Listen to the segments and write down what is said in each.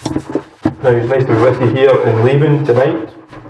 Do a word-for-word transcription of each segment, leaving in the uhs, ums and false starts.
Now, it's nice to be with you here in Laban tonight.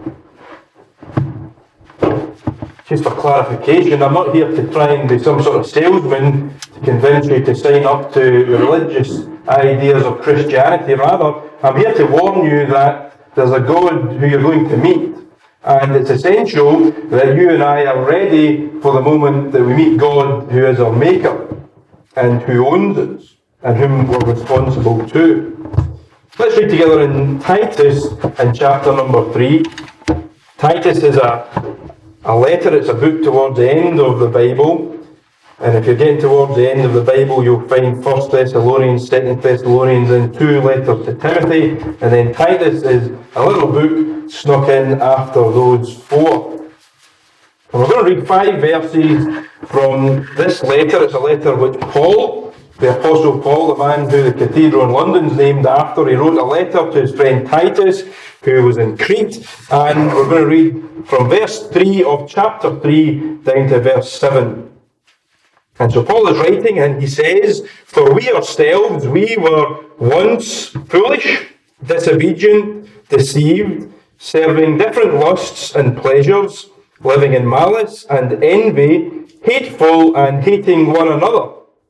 Just for clarification, I'm not here to try and be some sort of salesman to convince you to sign up to religious ideas of Christianity. Rather, I'm here to warn you that there's a God who you're going to meet. And it's essential that you and I are ready for the moment that we meet God, who is our Maker and who owns us and whom we're responsible to. Let's read together in Titus in chapter number three. Titus is a A letter, it's a book towards the end of the Bible. And if you're getting towards the end of the Bible, you'll find First Thessalonians, Second Thessalonians, and two letters to Timothy. And then Titus is a little book snuck in after those four. And we're going to read five verses from this letter. It's a letter which Paul, the Apostle Paul, the man who the cathedral in London is named after, he wrote a letter to his friend Titus, who was in Crete. And we're going to read from verse three of chapter three down to verse seven. And so Paul is writing and he says, "For we ourselves, we were once foolish, disobedient, deceived, serving different lusts and pleasures, living in malice and envy, hateful and hating one another.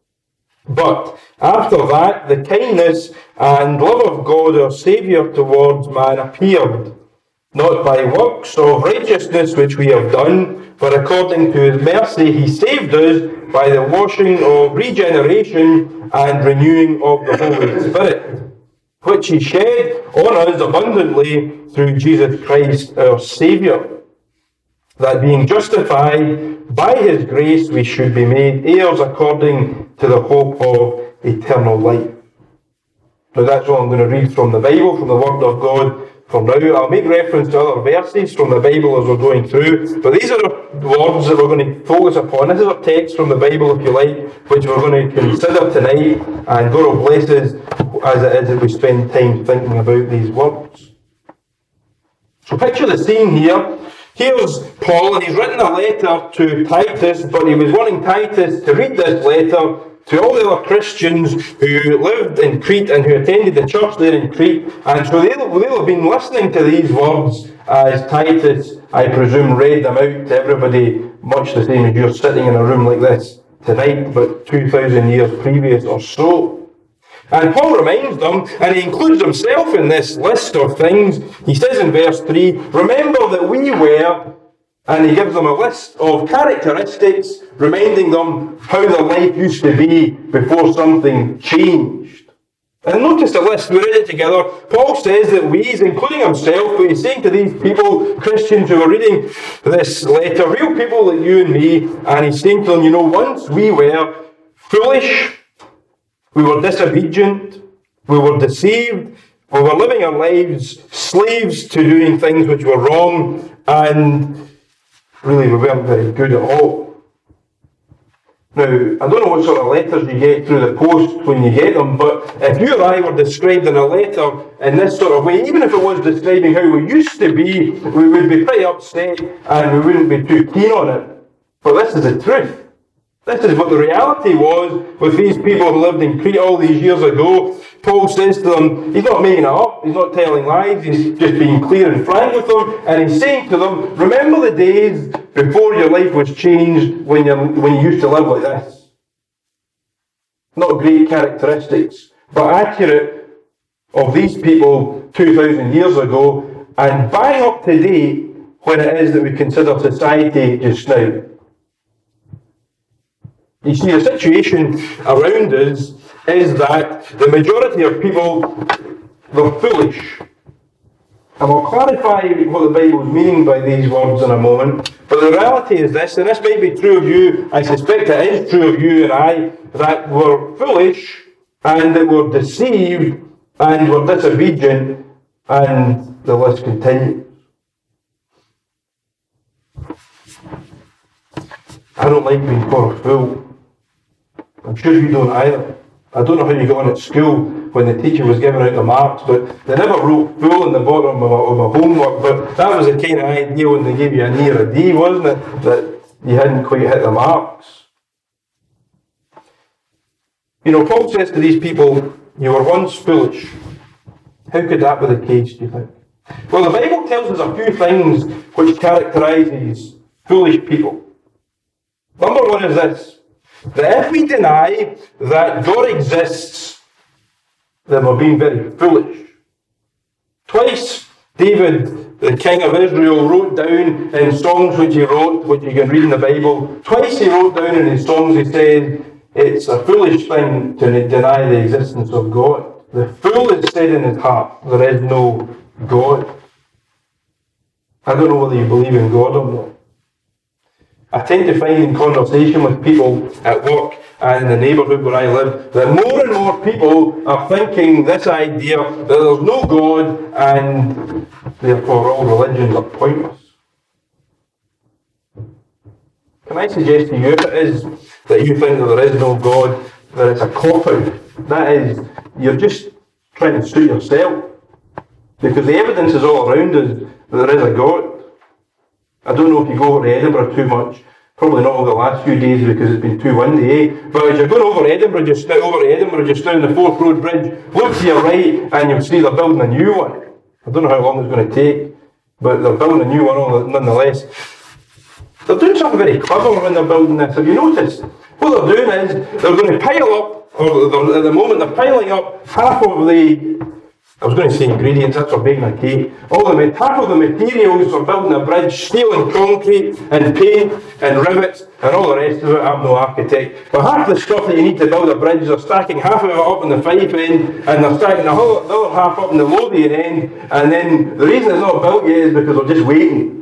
But after that, the kindness and love of God our Saviour towards man appeared, not by works of righteousness which we have done, but according to his mercy he saved us by the washing of regeneration and renewing of the Holy Spirit, which he shed on us abundantly through Jesus Christ our Saviour, that being justified by his grace we should be made heirs according to the hope of eternal life." Now that's all I'm going to read from the Bible, from the Word of God for now. I'll make reference to other verses from the Bible as we're going through, but these are the words that we're going to focus upon. This is a text from the Bible, if you like, which we're going to consider tonight, and God will bless us as it is that we spend time thinking about these words. So picture the scene here. Here's Paul, and he's written a letter to Titus, but he was wanting Titus to read this letter to all the other Christians who lived in Crete and who attended the church there in Crete. And so they'll, they'll have been listening to these words as Titus, I presume, read them out to everybody, much the same as you're sitting in a room like this tonight, but two thousand years previous or so. And Paul reminds them, and he includes himself in this list of things. He says in verse three, "Remember that we were," and he gives them a list of characteristics, reminding them how their life used to be before something changed. And notice the list, we read it together. Paul says that we, he's including himself, but he's saying to these people, Christians who are reading this letter, real people like you and me, and he's saying to them, you know, once we were foolish, we were disobedient, we were deceived, we were living our lives slaves to doing things which were wrong, and really we weren't very good at all. Now, I don't know what sort of letters you get through the post when you get them, but if you or I were described in a letter in this sort of way, even if it was describing how we used to be, we would be pretty upset and we wouldn't be too keen on it. But this is the truth. This is what the reality was with these people who lived in Crete all these years ago. Paul says to them, he's not making it up, he's not telling lies, he's just being clear and frank with them, and he's saying to them, remember the days before your life was changed when, you when you used to live like this. Not great characteristics, but accurate of these people two thousand years ago, and bang up to date when it is that we consider society just now. You see, the situation around us is that the majority of people, they're foolish. And we'll clarify what the Bible is meaning by these words in a moment. But the reality is this, and this might be true of you, I suspect it is true of you and I, that we're foolish, and that we're deceived, and we're disobedient, and the list continues. I don't like being called a fool. I'm sure you don't either. I don't know how you got on at school when the teacher was giving out the marks, but they never wrote fool in the bottom of my, of my homework, but that was the kind of idea when they gave you an E or a D, wasn't it? That you hadn't quite hit the marks. You know, Paul says to these people, you were once foolish. How could that be the case, do you think? Well, the Bible tells us a few things which characterises foolish people. Number one is this, that if we deny that God exists, then we're being very foolish. Twice, David, the king of Israel, wrote down in songs which he wrote, which you can read in the Bible, twice he wrote down in his songs, he said, it's a foolish thing to deny the existence of God. The fool has said in his heart, there is no God. I don't know whether you believe in God or not. I tend to find in conversation with people at work and in the neighbourhood where I live that more and more people are thinking this idea that there's no God and therefore all religions are pointless. Can I suggest to you, if it is that you think that there is no God, that it's a cop-out? That is, you're just trying to suit yourself. Because the evidence is all around us that there is a God. I don't know if you go over to Edinburgh too much. Probably not over the last few days because it's been too windy, eh? But as you're going over Edinburgh just now, over to Edinburgh just now on the Forth Road Bridge, look to your right and you'll see they're building a new one. I don't know how long it's going to take, but they're building a new one nonetheless. They're doing something very clever when they're building this. Have you noticed? What they're doing is they're going to pile up, or at the moment they're piling up half of the, I was going to say ingredients, that's for baking a cake. All the half of the materials for building a bridge, steel and concrete and paint and rivets and all the rest of it. I'm no architect. But half the stuff that you need to build a bridge, they're stacking half of it up in the Fife end and they're stacking the whole, the other half up in the Lothian end. And then the reason it's not built yet is because they're just waiting.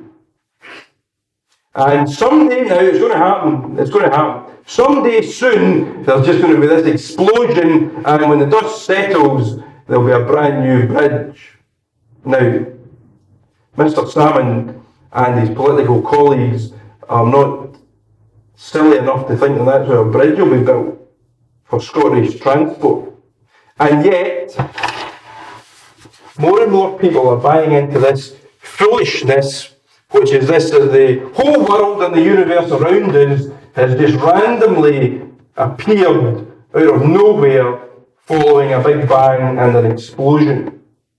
And someday now it's going to happen. It's going to happen. Someday soon there's just going to be this explosion, and when the dust settles, there'll be a brand new bridge. Now, Mister Salmon and his political colleagues are not silly enough to think that that's how a bridge will be built for Scottish transport. And yet, more and more people are buying into this foolishness, which is this, that the whole world and the universe around us has just randomly appeared out of nowhere following a big bang and an explosion.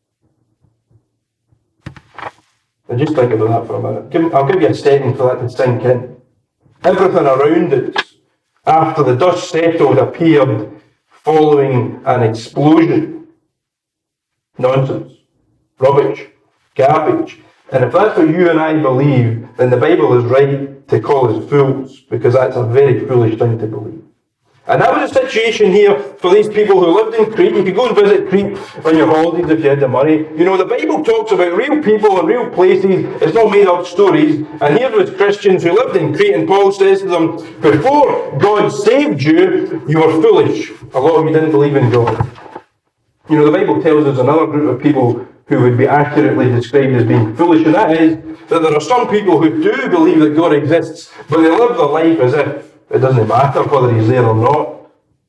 Now just think about that for a minute. Give, I'll give you a second for that to sink in. Everything around us, after the dust settled, appeared following an explosion. Nonsense. Rubbish. Garbage. And if that's what you and I believe, then the Bible is right to call us fools, because that's a very foolish thing to believe. And that was the situation here for these people who lived in Crete. You could go and visit Crete on your holidays if you had the money. You know, the Bible talks about real people and real places. It's not made up stories. And here was Christians who lived in Crete, and Paul says to them, before God saved you, you were foolish. A lot of you didn't believe in God. You know, the Bible tells us another group of people who would be accurately described as being foolish, and that is that there are some people who do believe that God exists, but they live their life as if it doesn't matter whether he's there or not.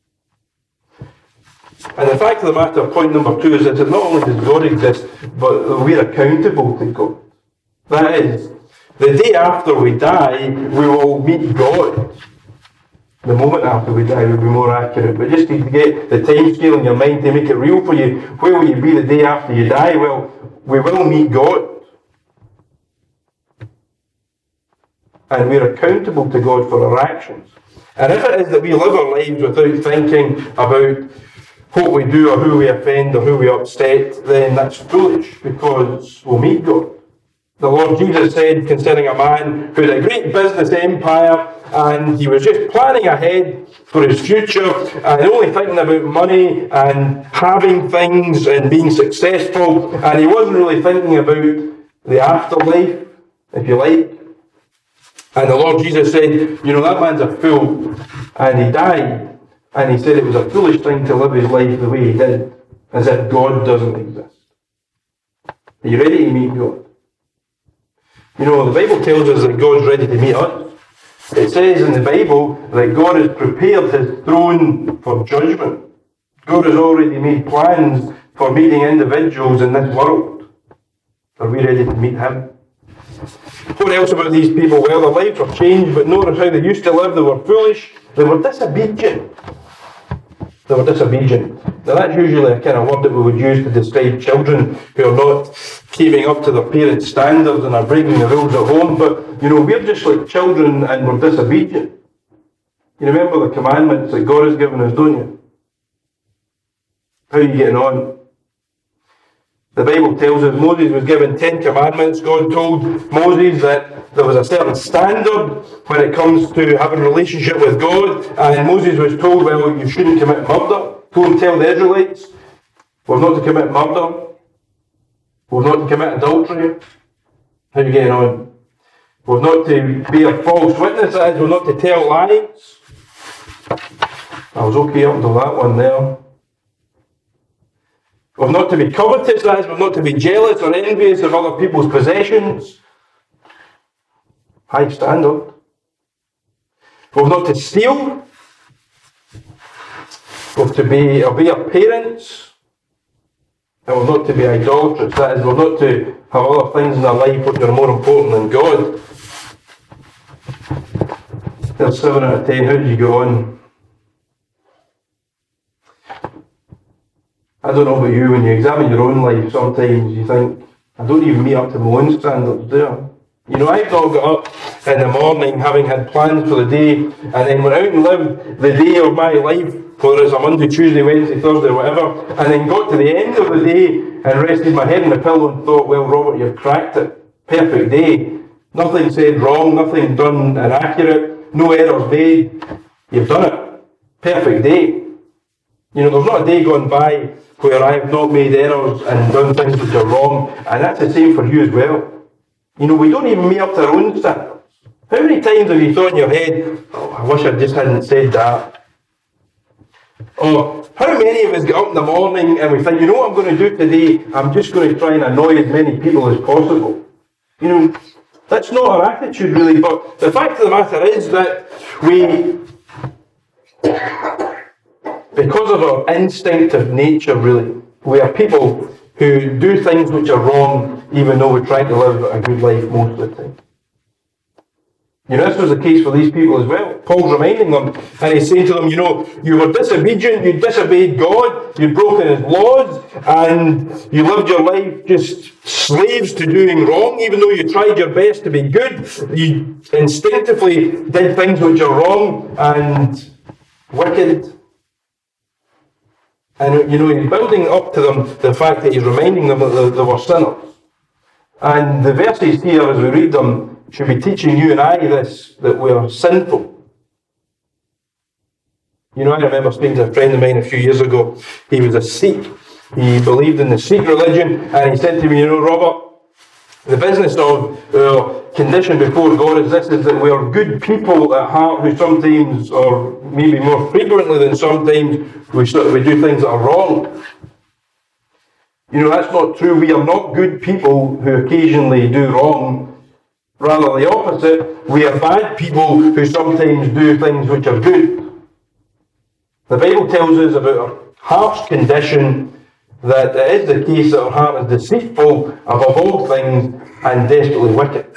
And the fact of the matter, point number two, is that not only does God exist, but we're accountable to God. That is, the day after we die, we will meet God. The moment after we die will be more accurate. But just to get the time scale in your mind to make it real for you, where will you be the day after you die? Well, we will meet God. And we're accountable to God for our actions. And if it is that we live our lives without thinking about what we do or who we offend or who we upset, then that's foolish, because we'll meet God. The Lord Jesus said concerning a man who had a great business empire, and he was just planning ahead for his future and only thinking about money and having things and being successful, and he wasn't really thinking about the afterlife, if you like. And the Lord Jesus said, you know, that man's a fool. And he died. And he said it was a foolish thing to live his life the way he did, as if God doesn't exist. Are you ready to meet God? You know, the Bible tells us that God's ready to meet us. It says in the Bible that God has prepared his throne for judgment. God has already made plans for meeting individuals in this world. Are we ready to meet him? What else about these people? Well, their lives were changed, but notice how they used to live. They were foolish. They were disobedient. They were disobedient. Now that's usually a kind of word that we would use to describe children who are not keeping up to their parents' standards and are breaking the rules at home. But, you know, we're just like children and we're disobedient. You remember the commandments that God has given us, don't you? How are you getting on? The Bible tells us Moses was given ten commandments. God told Moses that there was a certain standard when it comes to having a relationship with God. And Moses was told, well, you shouldn't commit murder. Go and tell the Israelites, we're not to commit murder. We're not to commit adultery. How are you getting on? We're not to be a false witness. That is, we're not to tell lies. I was okay up until that one there. We're not to be covetous, that is, we're not to be jealous or envious of other people's possessions. High standard. We're not to steal. We're to be, obey our parents. And we're not to be idolatrous, that is, we're not to have other things in our life which are more important than God. There's seven out of ten. How did you go on? I don't know about you, when you examine your own life, sometimes you think, I don't even meet up to my own standards, do I? You know, I've not got up in the morning having had plans for the day, and then went out and lived the day of my life, whether it's a Monday, Tuesday, Wednesday, Thursday, whatever, and then got to the end of the day and rested my head on the pillow and thought, well, Robert, you've cracked it. Perfect day. Nothing said wrong, nothing done inaccurate, no errors made. You've done it. Perfect day. You know, there's not a day gone by where I have not made errors and done things which are wrong, and that's the same for you as well. You know, we don't even meet up to our own standards. How many times have you thought in your head, oh, I wish I just hadn't said that? Or how many of us get up in the morning and we think, you know what I'm going to do today? I'm just going to try and annoy as many people as possible. You know, that's not our attitude really, but the fact of the matter is that we, because of our instinctive nature really, we are people who do things which are wrong even though we're trying to live a good life most of the time. You know, this was the case for these people as well. Paul's reminding them, and he's saying to them, you know, you were disobedient, you disobeyed God, you'd broken his laws, and you lived your life just slaves to doing wrong, even though you tried your best to be good. You instinctively did things which are wrong and wicked. And, you know, he's building up to them the fact that he's reminding them that they, they were sinners. And the verses here, as we read them, should be teaching you and I this, that we are sinful. You know, I remember speaking to a friend of mine a few years ago. He was a Sikh. He believed in the Sikh religion, and he said to me, you know, Robert, the business of our condition before God is this, is that we are good people at heart who sometimes, or maybe more frequently than sometimes, we, we do things that are wrong. You know, that's not true. We are not good people who occasionally do wrong. Rather the opposite, we are bad people who sometimes do things which are good. The Bible tells us about our heart's condition, that it is the case that our heart is deceitful above all things and desperately wicked.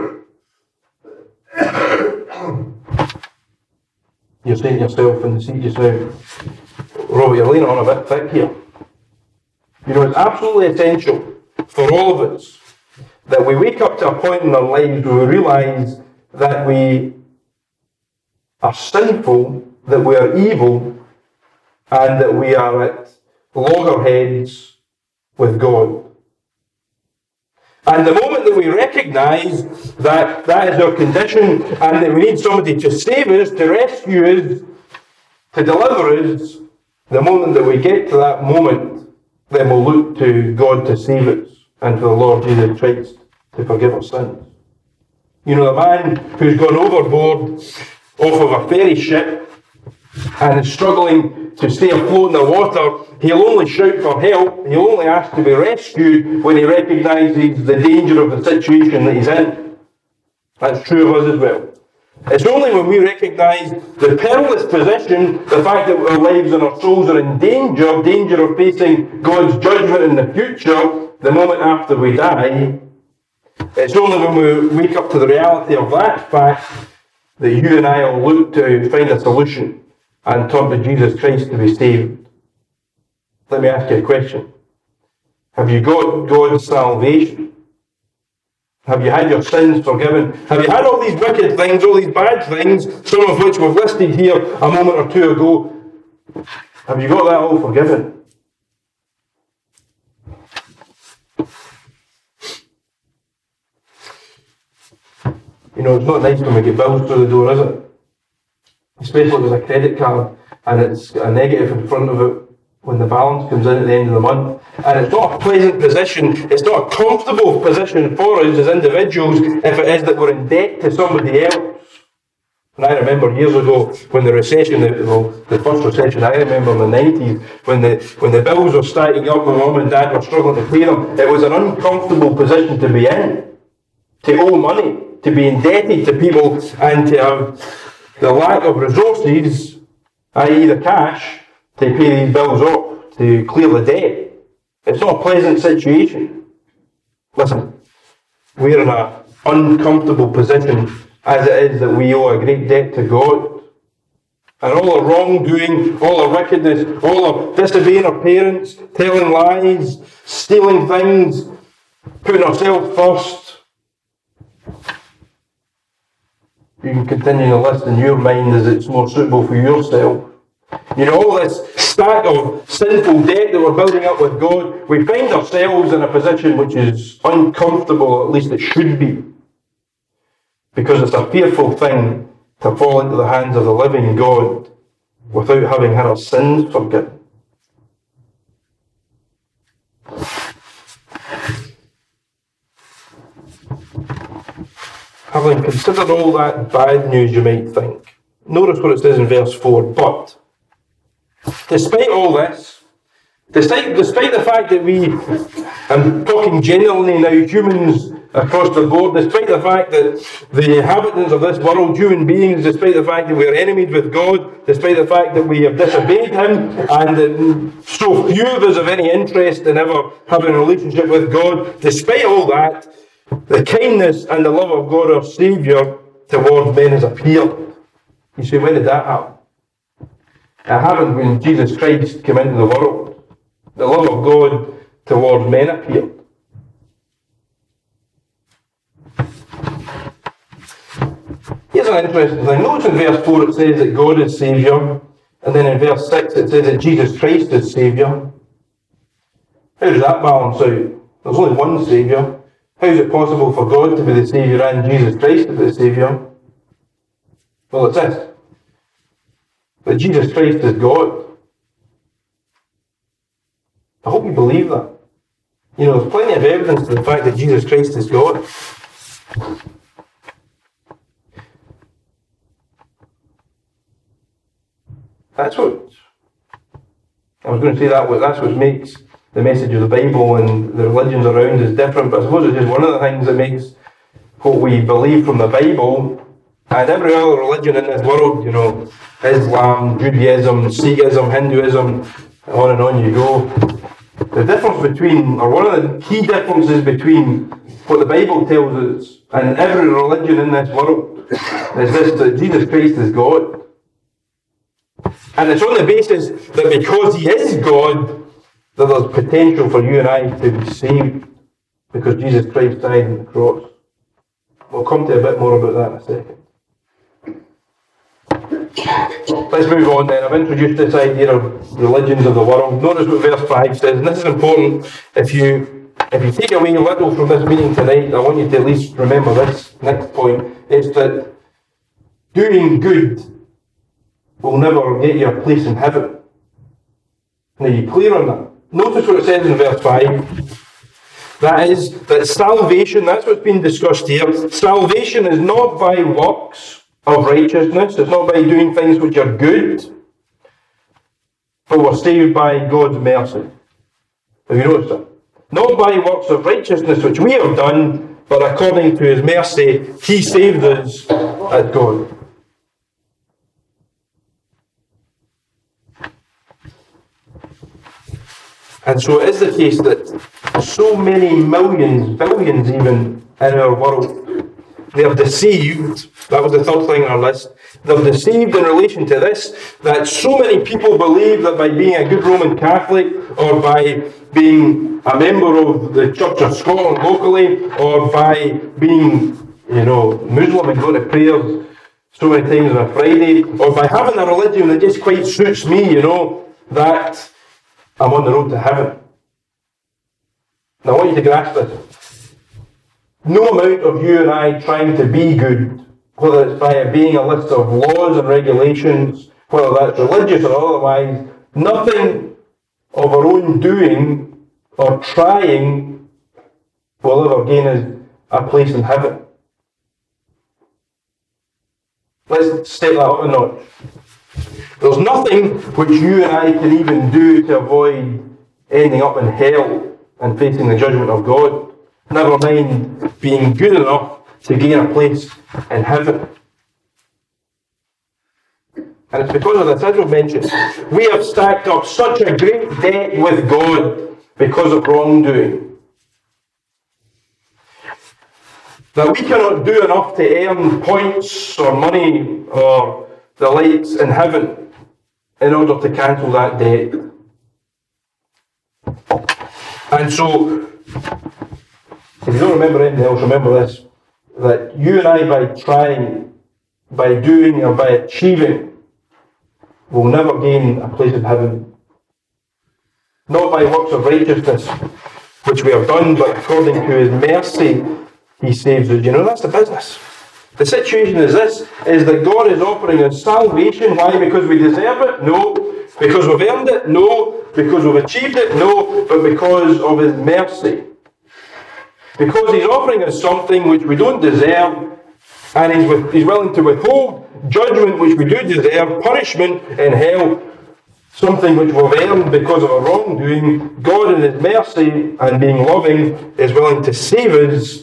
You're saying to yourself in the seat just now, Robert, you're laying on a bit thick here. You know, it's absolutely essential for all of us that we wake up to a point in our lives where we realise that we are sinful, that we are evil, and that we are at loggerheads with God. And the moment that we recognise that that is our condition and that we need somebody to save us, to rescue us, to deliver us, the moment that we get to that moment, then we'll look to God to save us and for the Lord Jesus Christ to forgive our sins. You know, the man who's gone overboard off of a ferry ship and is struggling to stay afloat in the water, he'll only shout for help, he'll only ask to be rescued when he recognises the danger of the situation that he's in. That's true of us as well. It's only when we recognise the perilous position, the fact that our lives and our souls are in danger, danger of facing God's judgment in the future, the moment after we die, it's only when we wake up to the reality of that fact that you and I will look to find a solution and turn to Jesus Christ to be saved. Let me ask you a question. Have you got God's salvation? Have you had your sins forgiven? Have you had all these wicked things, all these bad things, some of which we've listed here a moment or two ago? Have you got that all forgiven? You know, it's not nice when we get bills through the door, is it? Especially with a credit card and it's got a negative in front of it when the balance comes in at the end of the month. And it's not a pleasant position, it's not a comfortable position for us as individuals if it is that we're in debt to somebody else. And I remember years ago when the recession, well, the first recession I remember in the nineties, when the when the bills were stacking up, my mum and dad were struggling to pay them, it was an uncomfortable position to be in. To owe money, to be indebted to people, and to have the lack of resources, that is the cash, to pay these bills off, to clear the debt. It's not a pleasant situation. Listen, we're in an uncomfortable position as it is that we owe a great debt to God. And all our wrongdoing, all our wickedness, all our disobeying our parents, telling lies, stealing things, putting ourselves first. You can continue to list in your mind as it's more suitable for yourself. You know, all this stack of sinful debt that we're building up with God, we find ourselves in a position which is uncomfortable, or at least it should be. Because it's a fearful thing to fall into the hands of the living God without having had our sins forgiven. Having considered all that bad news, you might think, notice what it says in verse four, but despite all this, despite, despite the fact that we, I'm talking generally now, humans across the board, despite the fact that the inhabitants of this world, human beings, despite the fact that we are enemies with God, despite the fact that we have disobeyed Him, and that so few of us have any interest in ever having a relationship with God, despite all that, the kindness and the love of God our Saviour towards men has appeared. You say, when did that happen? It happened when Jesus Christ came into the world. The love of God towards men appeared. Here's an interesting thing. Notice in verse four it says that God is Saviour, and then in verse six it says that Jesus Christ is Saviour. How does that balance out? There's only one Saviour. How is it possible for God to be the Saviour and Jesus Christ to be the Saviour? Well, it's this. That Jesus Christ is God. I hope you believe that. You know, there's plenty of evidence to the fact that Jesus Christ is God. That's what, I was going to say that, that's what makes the message of the Bible and the religions around is different, but I suppose it's just one of the things that makes what we believe from the Bible and every other religion in this world, you know, Islam, Judaism, Sikhism, Hinduism, on and on you go. The difference between, or one of the key differences between what the Bible tells us and every religion in this world is this, that Jesus Christ is God. And it's on the basis that because He is God, that there's potential for you and I to be saved because Jesus Christ died on the cross. We'll come to a bit more about that in a second. Let's move on then. I've introduced this idea of religions of the world. Notice what verse five says, and this is important. If you if you take away little from this meeting tonight, I want you to at least remember this next point. It's that doing good will never get you a place in heaven. Now, are you clear on that? Notice what it says in verse five. That is, that salvation, that's what's been discussed here. Salvation is not by works of righteousness. It's not by doing things which are good. But we're saved by God's mercy. Have you noticed that? Not by works of righteousness which we have done, but according to His mercy, He saved us as God. And so it is the case that so many millions, billions even, in our world, they are deceived. That was the third thing on our list. They're deceived in relation to this, that so many people believe that by being a good Roman Catholic, or by being a member of the Church of Scotland locally, or by being, you know, Muslim and going to prayers so many times on a Friday, or by having a religion that just quite suits me, you know, that I'm on the road to heaven. Now I want you to grasp this. No amount of you and I trying to be good, whether it's by obeying a list of laws and regulations, whether that's religious or otherwise, nothing of our own doing or trying will ever gain us a place in heaven. Let's step that up a notch. There's nothing which you and I can even do to avoid ending up in hell and facing the judgment of God. Never mind being good enough to gain a place in heaven. And it's because of this, as we've mentioned, we have stacked up such a great debt with God because of wrongdoing, that we cannot do enough to earn points or money or the likes in heaven in order to cancel that debt. And so, if you don't remember anything else, remember this, that you and I, by trying, by doing, or by achieving, will never gain a place in heaven. Not by works of righteousness, which we have done, but according to his mercy, he saves us. You know, that's the business. The situation is this, is that God is offering us salvation. Why? Because we deserve it? No. Because we've earned it? No. Because we've achieved it? No. But because of his mercy. Because he's offering us something which we don't deserve, and he's, with, he's willing to withhold judgment which we do deserve, punishment in hell, something which we've earned because of our wrongdoing. God in his mercy and being loving is willing to save us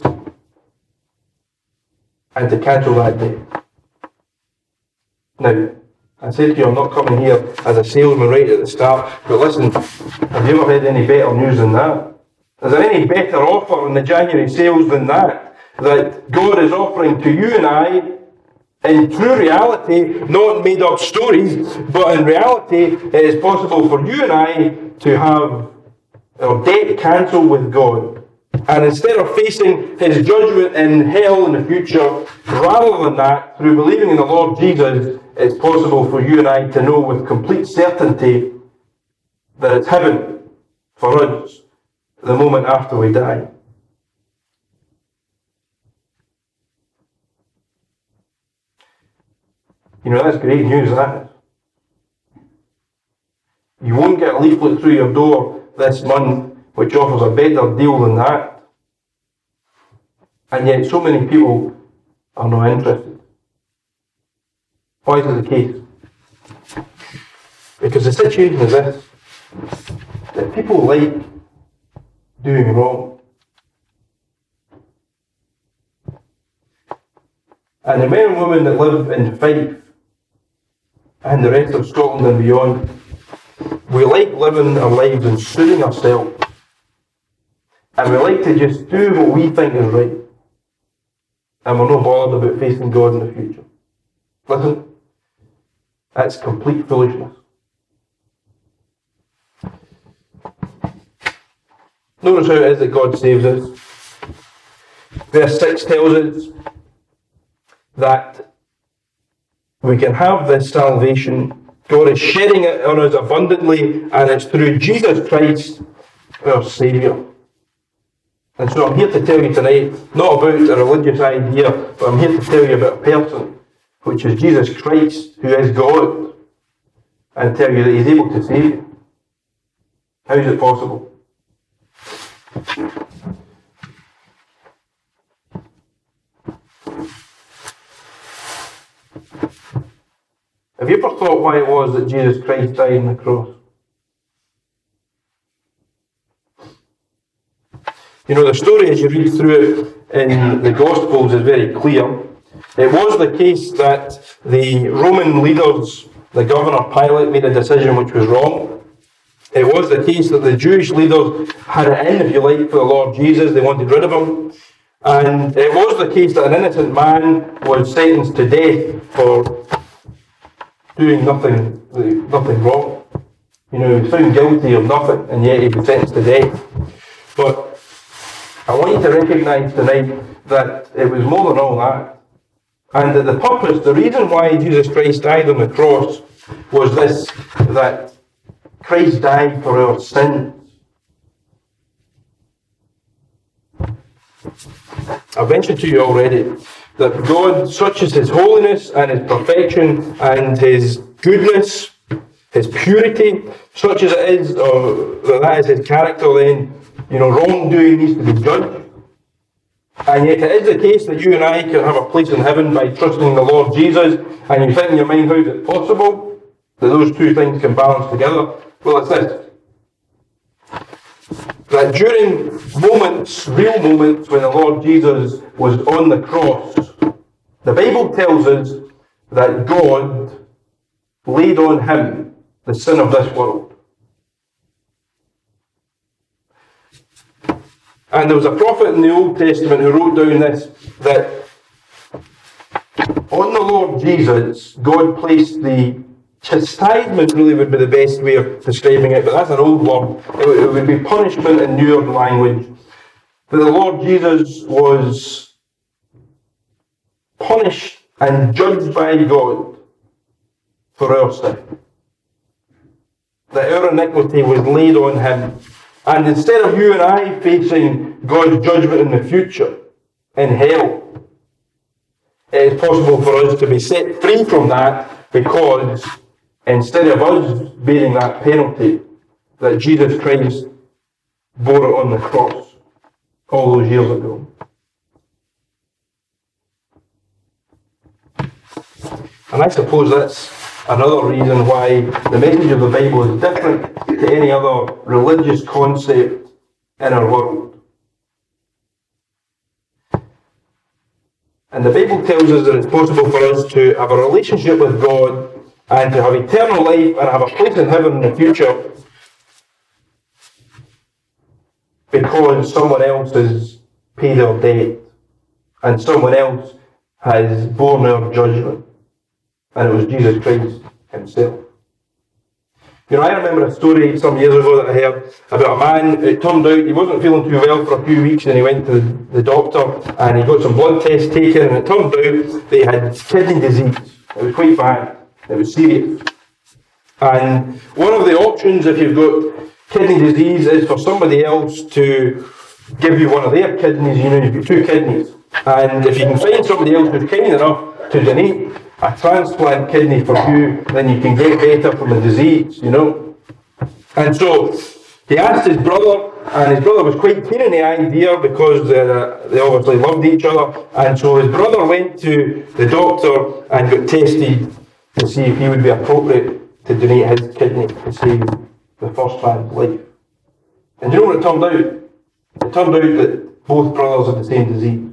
and to cancel that debt. Now, I said to you, I'm not coming here as a salesman right at the start, but listen, have you ever had any better news than that? Is there any better offer in the January sales than that? That God is offering to you and I, in true reality, not made up stories, but in reality, it is possible for you and I to have our debt cancelled with God. And instead of facing his judgment in hell in the future, rather than that, through believing in the Lord Jesus, it's possible for you and I to know with complete certainty that it's heaven for us the moment after we die. You know, that's great news, that is. You won't get a leaflet through your door this month which offers a better deal than that. And yet so many people are not interested. Why is it the case? Because the situation is this, that people like doing wrong. And the men and women that live in Fife and the rest of Scotland and beyond, we like living our lives and suiting ourselves. And we like to just do what we think is right. And we're not bothered about facing God in the future. Listen, that's complete foolishness. Notice how it is that God saves us. Verse six tells us that we can have this salvation. God is shedding it on us abundantly, and it's through Jesus Christ, our Saviour. And so I'm here to tell you tonight, not about a religious idea, but I'm here to tell you about a person, which is Jesus Christ, who is God, and tell you that he's able to save you. How is it possible? Have you ever thought why it was that Jesus Christ died on the cross? You know, the story as you read through it in the Gospels is very clear. It was the case that the Roman leaders, the governor Pilate, made a decision which was wrong. It was the case that the Jewish leaders had it in, if you like, for the Lord Jesus. They wanted rid of him. And it was the case that an innocent man was sentenced to death for doing nothing, nothing wrong. You know, he was found guilty of nothing, and yet he was sentenced to death. But I want you to recognise tonight that it was more than all that. And that the purpose, the reason why Jesus Christ died on the cross was this, that Christ died for our sins. I've mentioned to you already that God, such as His holiness and His perfection and His goodness, His purity, such as it is, or that is His character, then, you know, wrongdoing needs to be judged. And yet it is the case that you and I can have a place in heaven by trusting in the Lord Jesus, and you think in your mind, how is it possible that those two things can balance together? Well, it's this. That during moments, real moments, when the Lord Jesus was on the cross, the Bible tells us that God laid on Him the sin of this world. And there was a prophet in the Old Testament who wrote down this, that on the Lord Jesus, God placed the chastisement, really would be the best way of describing it, but that's an old word. It would, it would be punishment in newer language. That the Lord Jesus was punished and judged by God for our sin. That our iniquity was laid on Him. And instead of you and I facing God's judgment in the future, in hell, it is possible for us to be set free from that, because instead of us bearing that penalty, that Jesus Christ bore it on the cross all those years ago. And I suppose that's another reason why the message of the Bible is different to any other religious concept in our world. And the Bible tells us that it's possible for us to have a relationship with God and to have eternal life and have a place in heaven in the future because someone else has paid our debt and someone else has borne our judgment. And it was Jesus Christ Himself. You know, I remember a story some years ago that I heard about a man. It turned out he wasn't feeling too well for a few weeks, and he went to the, the doctor and he got some blood tests taken, and it turned out that he had kidney disease. It was quite bad. It was serious. And one of the options if you've got kidney disease is for somebody else to give you one of their kidneys. You know, you've got two kidneys. And if you can find somebody else who's kind enough to donate a transplant kidney for you, then you can get better from the disease, you know. And so he asked his brother, and his brother was quite keen on the idea because uh, they obviously loved each other. And so his brother went to the doctor and got tested to see if he would be appropriate to donate his kidney to save the first man's life. And you know what it turned out? It turned out that both brothers had the same disease.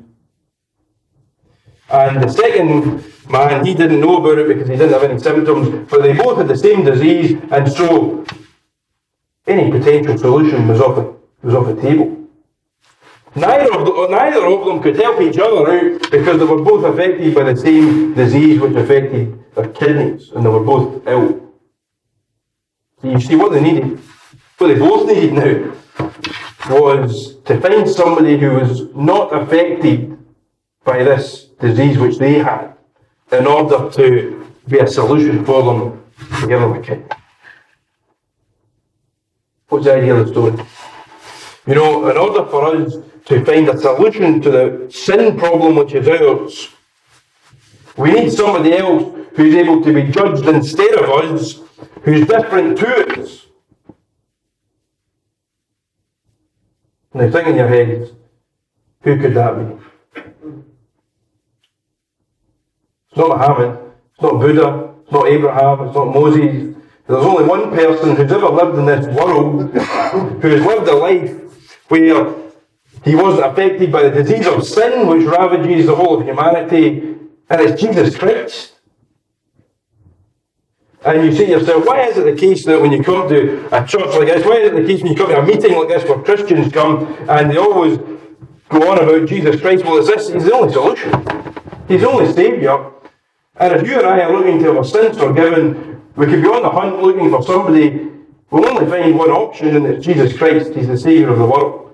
And the second man, he didn't know about it because he didn't have any symptoms, but they both had the same disease, and so any potential solution was off the, was off the table. Neither of, the, neither of them could help each other out because they were both affected by the same disease which affected their kidneys, and they were both ill. So you see what they needed, what they both needed now, was to find somebody who was not affected by this disease which they had, in order to be a solution for them to give them a kidney. What's the idea of the story? You know, in order for us to find a solution to the sin problem which is ours, we need somebody else who's able to be judged instead of us, who's different to us. Now think in your heads, who could that be? It's not Muhammad, it's not Buddha, it's not Abraham, it's not Moses. There's only one person who's ever lived in this world who has lived a life where he wasn't affected by the disease of sin which ravages the whole of humanity, and it's Jesus Christ. And you say to yourself, why is it the case that when you come to a church like this, why is it the case when you come to a meeting like this where Christians come and they always go on about Jesus Christ? Well, it's this, He's the only solution. He's the only Saviour. And if you and I are looking to have our sins forgiven, we could be on the hunt looking for somebody. We'll only find one option, and it's Jesus Christ. He's the Saviour of the world.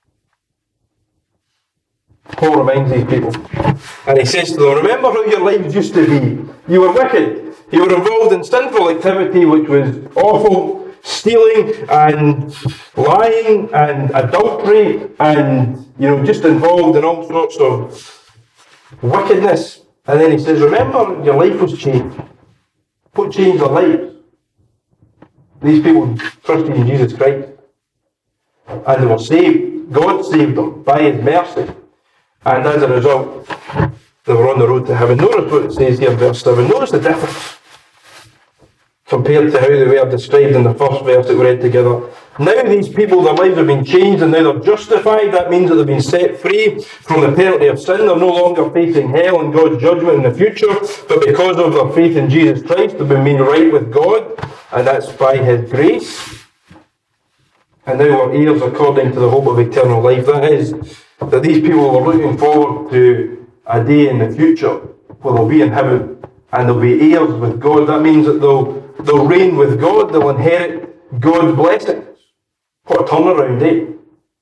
Paul reminds these people, and he says to them, remember how your lives used to be. You were wicked. You were involved in sinful activity which was awful, stealing and lying and adultery and, you know, just involved in all sorts of wickedness. And then he says, remember, your life was changed. What changed their lives? These people trusted in Jesus Christ. And they were saved. God saved them by His mercy. And as a result, they were on the road to heaven. Notice what it says here in verse seven. Notice the difference compared to how they were described in the first verse that we read together. Now these people, their lives have been changed and now they're justified. That means that they've been set free from the penalty of sin. They're no longer facing hell and God's judgment in the future, but because of their faith in Jesus Christ, they've been made right with God, and that's by His grace. And now we're heirs according to the hope of eternal life. That is, that these people are looking forward to a day in the future where they'll be in heaven and they'll be heirs with God. That means that they'll, they'll reign with God, they'll inherit God's blessings. What a turnaround, eh?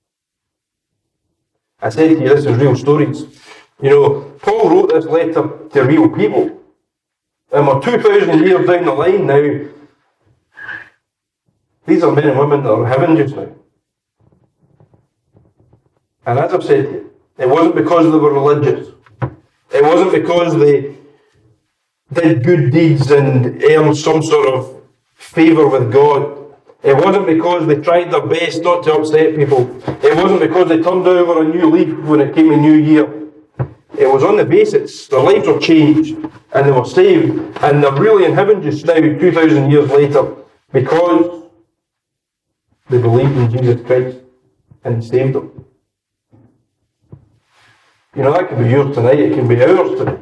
I said to you, this is real stories. You know, Paul wrote this letter to real people. And we're two thousand years down the line now. These are men and women that are in heaven just now. And as I've said to you, it wasn't because they were religious. It wasn't because they did good deeds and earned some sort of favour with God. It wasn't because they tried their best not to upset people. It wasn't because they turned over a new leaf when it came a new year. It was on the basis their lives were changed and they were saved, and they're really in heaven just now, two thousand years later, because they believed in Jesus Christ and He saved them. You know, that can be yours tonight, it can be ours today.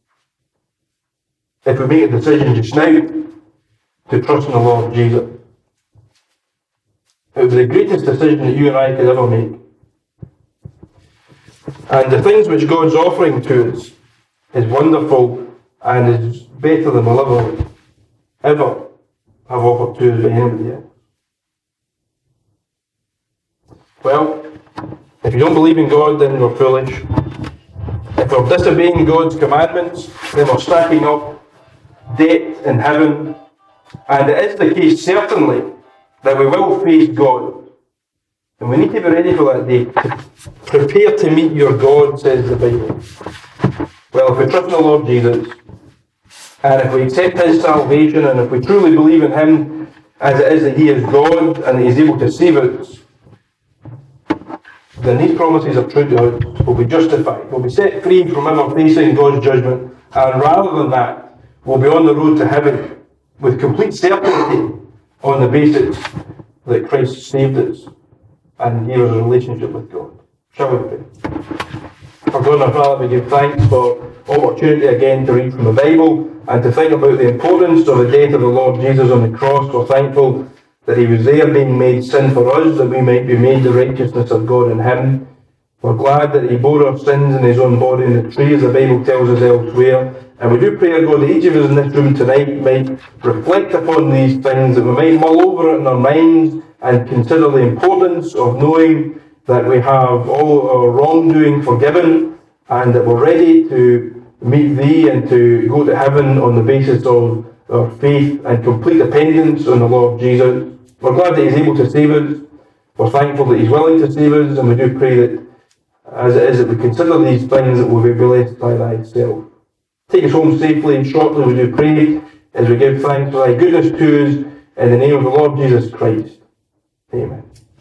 If we make a decision just now to trust in the Lord Jesus. It would be the greatest decision that you and I could ever make. And the things which God's offering to us is wonderful and is better than we'll ever, ever have offered to us by anybody else. Well, if you don't believe in God, then we're foolish. If we're disobeying God's commandments, then we're stacking up debt in heaven. And it is the case, certainly, that we will face God. And we need to be ready for that day. Prepare to meet your God, says the Bible. Well, if we trust in the Lord Jesus, and if we accept His salvation, and if we truly believe in Him as it is that He is God and that He's able to save us, then these promises are true to us. We'll be justified. We'll be set free from ever facing God's judgment. And rather than that, we'll be on the road to heaven with complete certainty on the basis that Christ saved us and gave us a relationship with God. Shall we pray? Our God and our Father, we give thanks for opportunity again to read from the Bible and to think about the importance of the death of the Lord Jesus on the cross. We're thankful that He was there being made sin for us, that we might be made the righteousness of God in Him. We're glad that He bore our sins in His own body in the tree, as the Bible tells us elsewhere. And we do pray, God, that each of us in this room tonight might reflect upon these things, that we might mull over it in our minds and consider the importance of knowing that we have all our wrongdoing forgiven and that we're ready to meet Thee and to go to heaven on the basis of our faith and complete dependence on the Lord Jesus. We're glad that He's able to save us. We're thankful that He's willing to save us, and we do pray that as it is that we consider these things, that we'll be blessed by Thyself. Take us home safely and shortly, we do pray, as we give thanks for Thy goodness to us, in the name of the Lord Jesus Christ. Amen.